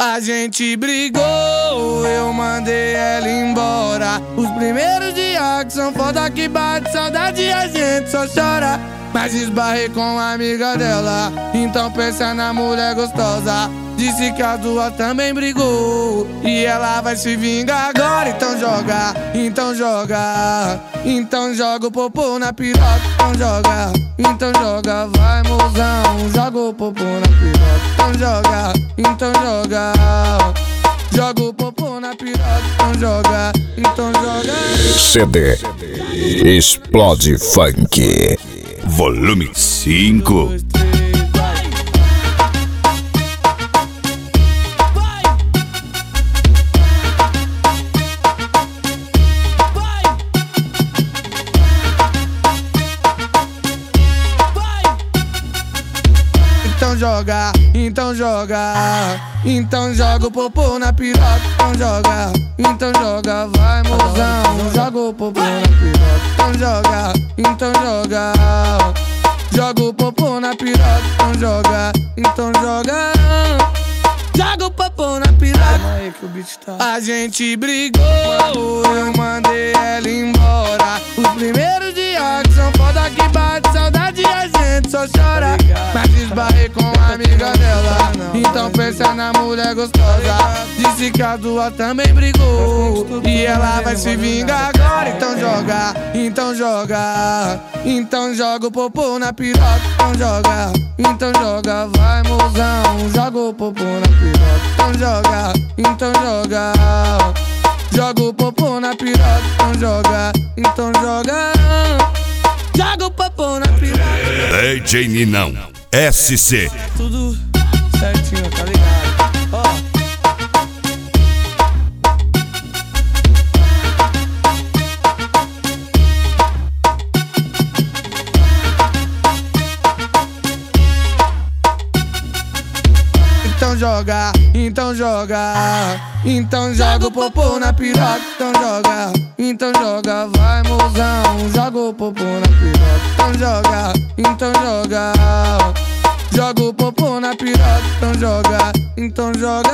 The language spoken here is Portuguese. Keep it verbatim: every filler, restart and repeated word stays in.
A gente brigou, eu mandei ela embora. Os primeiros dias que são foda que bate saudade, a gente só chora. Mas esbarrei com a amiga dela, então pensa na mulher gostosa. Disse que as duas também brigou e ela vai se vingar agora. Então joga, então joga, então joga o popô na piroca. Então joga, então joga, vai mozão, joga o popô na piroca. Então joga, então joga, joga o popô na piroca. Então joga, então joga. C D Explode Funk Volume cinco. Então joga, então joga, então joga o popô na piroca. Então joga, então joga, vai mozão, joga o popô na piroca. Então joga, então joga, joga o popô na piroca. Então joga, então joga, joga o popô na piroca. A gente brigou, eu mandei ela embora. Os primeiros dias que são foda que bate saudade, a gente só chora. Mas esbarrei com a amiga dela, então pensa na mulher gostosa. Disse que as duas também brigou e ela vai se vingar agora. Então joga, então joga, então joga o popô na piroca. Então joga, então joga, vai mozão, joga o popô na piroca. Então joga, então joga, joga o popô na piroca. Então joga, então joga, joga o popô na piroca. D J Ninão S C. Tudo certinho, tá ligado? Ó. Então joga, então joga, então joga o popô na piroca. Então joga, então joga, vai mozão, joga o popô na piroca. Então joga, então joga, joga o popô na piroca. Então joga, então joga.